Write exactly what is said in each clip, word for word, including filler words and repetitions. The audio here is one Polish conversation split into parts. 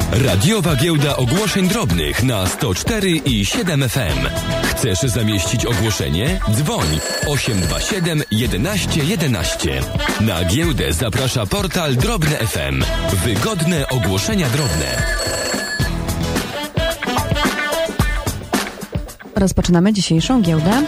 Radiowa Giełda Ogłoszeń Drobnych na sto cztery i siedem F M. Chcesz zamieścić ogłoszenie? Dzwoń osiem dwa siedem jedenaście jedenaście. Na giełdę zaprasza portal Drobne F M. Wygodne ogłoszenia drobne. Rozpoczynamy dzisiejszą giełdę.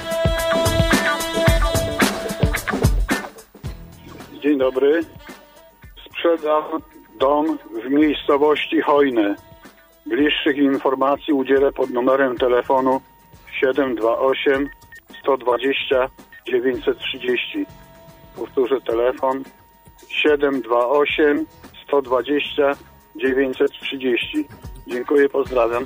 Dzień dobry. Sprzedam dom w miejscowości Hojne. Bliższych informacji udzielę pod numerem telefonu siedem dwa osiem sto dwadzieścia dziewięćset trzydzieści. Powtórzę telefon siedem dwa osiem sto dwadzieścia dziewięćset trzydzieści. Dziękuję, pozdrawiam.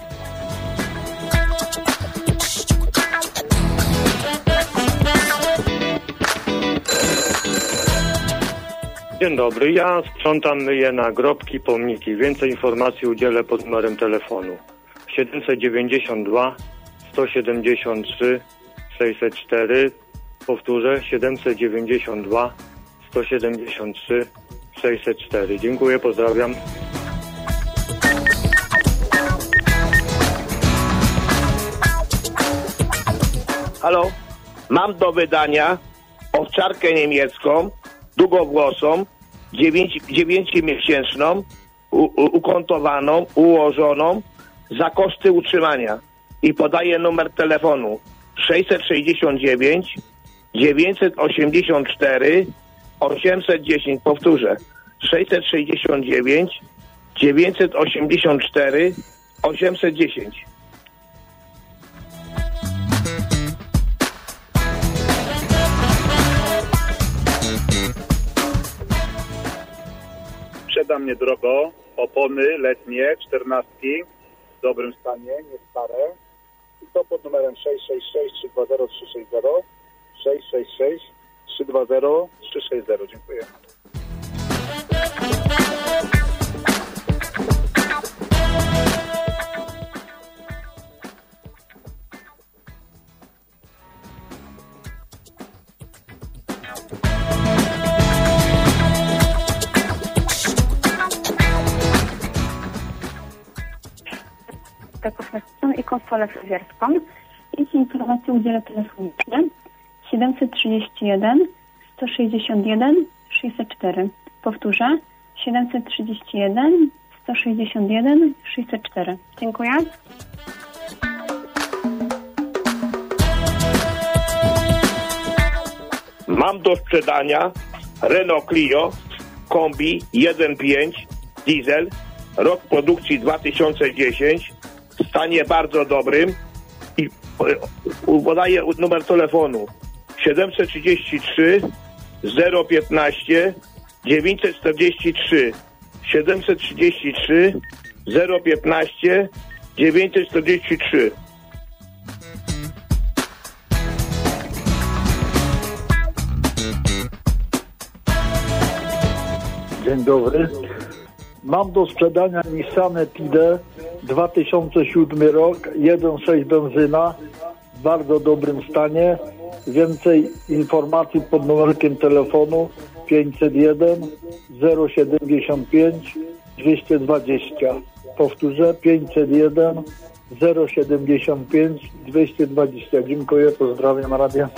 Dzień dobry, ja sprzątam, myję nagrobki, pomniki. Więcej informacji udzielę pod numerem telefonu siedemset dziewięćdziesiąt dwa sto siedemdziesiąt trzy sześćset cztery. Powtórzę siedemset dziewięćdziesiąt dwa sto siedemdziesiąt trzy sześćset cztery. Dziękuję, pozdrawiam. Halo, mam do wydania owczarkę niemiecką, długowłosą, dziewięciomiesięczną, ukontowaną, ułożoną za koszty utrzymania. I podaję numer telefonu sześćset sześćdziesiąt dziewięć dziewięćset osiemdziesiąt cztery osiemset dziesięć. Powtórzę sześćset sześćdziesiąt dziewięć dziewięćset osiemdziesiąt cztery osiemset dziesięć. Sprzedam niedrogo opony letnie, czternastki w dobrym stanie, nie stare. I to pod numerem sześć sześć sześć trzy dwa zero trzy sześć zero, sześć sześć sześć trzy dwa zero trzy sześć zero. Dziękuję. I konsolę fryzjerską. Więcej informacji udzielę telefonicznie siedemset trzydzieści jeden sto sześćdziesiąt jeden sześćset cztery. Powtórzę siedemset trzydzieści jeden sto sześćdziesiąt jeden sześćset cztery. Dziękuję. Mam do sprzedania Renault Clio Kombi jeden pięć diesel, rok produkcji dwa tysiące dziesięć, w stanie bardzo dobrym i podaję numer telefonu siedemset trzydzieści trzy zero piętnaście dziewięćset czterdzieści trzy, siedemset trzydzieści trzy zero piętnaście dziewięćset czterdzieści trzy. Dzień dobry. Mam do sprzedania Nissan Tide dwa tysiące siódmy rok, jeden przecinek sześć benzyna, w bardzo dobrym stanie. Więcej informacji pod numerkiem telefonu pięćset jeden zero siedemdziesiąt pięć dwieście dwadzieścia. Powtórzę pięćset jeden zero siedemdziesiąt pięć dwieście dwadzieścia. Dziękuję, pozdrawiam, radia.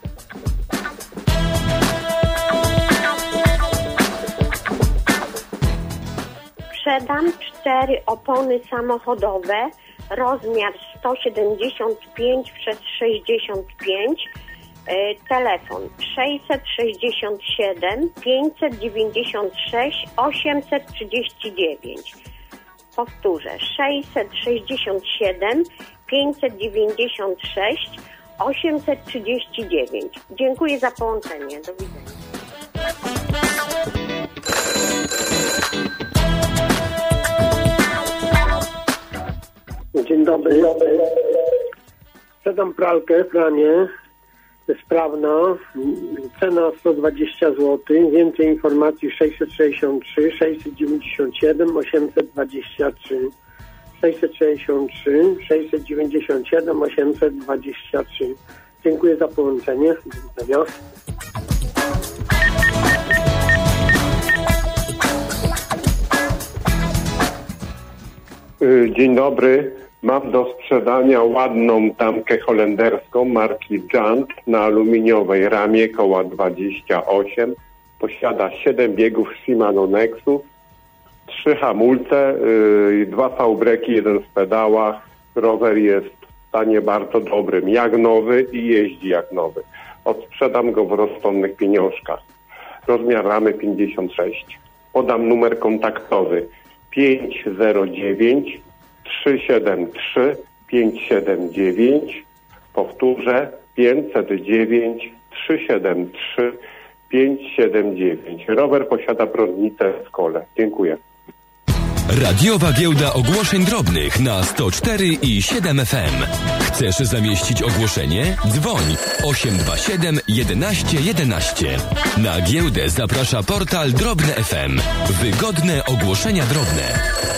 Sprzedam cztery opony samochodowe, rozmiar sto siedemdziesiąt pięć przez sześćdziesiąt pięć, telefon sześćset sześćdziesiąt siedem pięćset dziewięćdziesiąt sześć osiemset trzydzieści dziewięć. Powtórzę sześćset sześćdziesiąt siedem pięćset dziewięćdziesiąt sześć osiemset trzydzieści dziewięć. Dziękuję za połączenie. Do widzenia. Dzień dobry. Sprzedam pralkę, pranie, sprawna, cena sto dwadzieścia złotych, więcej informacji sześćset sześćdziesiąt trzy sześćset dziewięćdziesiąt siedem osiemset dwadzieścia trzy, sześćset sześćdziesiąt trzy sześćset dziewięćdziesiąt siedem osiemset dwadzieścia trzy. Dziękuję za połączenie. Do widzenia. Dzień dobry. Mam do sprzedania ładną tamkę holenderską marki Jant na aluminiowej ramie, koła dwadzieścia osiem. Posiada siedem biegów Shimano Nexus, trzy hamulce, yy, dwa V-breki, jeden w pedałach. Rower jest w stanie bardzo dobrym, jak nowy i jeździ jak nowy. Odsprzedam go w rozsądnych pieniążkach. Rozmiar ramy pięćdziesiąt sześć. Podam numer kontaktowy pięć zero dziewięć trzy siedem trzy pięć siedem dziewięć. Powtórzę pięć zero dziewięć trzy siedem trzy pięć siedem dziewięć. Rower posiada prądnicę w kole. Dziękuję. Radiowa Giełda Ogłoszeń Drobnych na sto cztery i siedem F M. Chcesz zamieścić ogłoszenie? Dzwoń osiem dwa siedem jedenaście jedenaście. Na giełdę zaprasza portal Drobne F M. Wygodne ogłoszenia drobne.